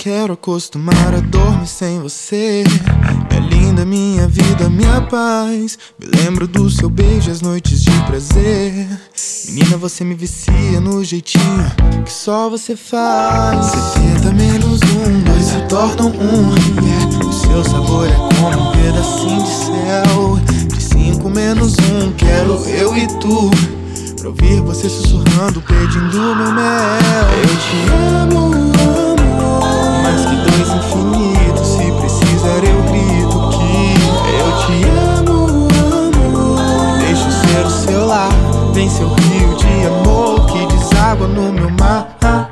quero acostumar a dormir sem você. É linda minha vida, minha paz. Me lembro do seu beijo, as noites de prazer. Menina, você me vicia no jeitinho que só você faz. 70 menos 1, 2 se tornam 1, yeah. O seu sabor é como um pedacinho de céu. De 5 menos 1, quero eu e tu, pra ouvir você sussurrando, pedindo meu mel. Eu te amo, amo, mais que 2 infinitos. Se precisar eu grito que eu te amo, amo. Deixo ser o seu lar, vem seu rio de amor que deságua no meu mar.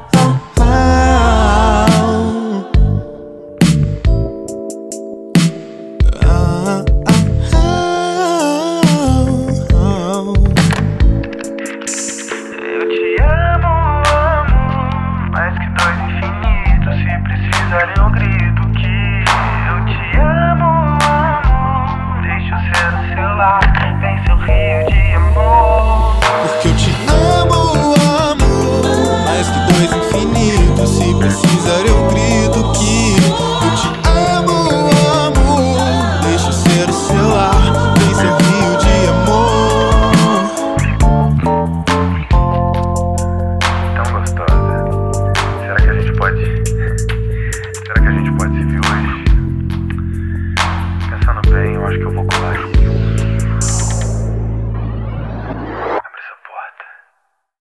Eu grito que eu te amo, amo. Deixa eu ser o seu lar, vem seu rio de amor. Porque eu te amo, amo, mais que 2 infinitos. Se precisar eu grito.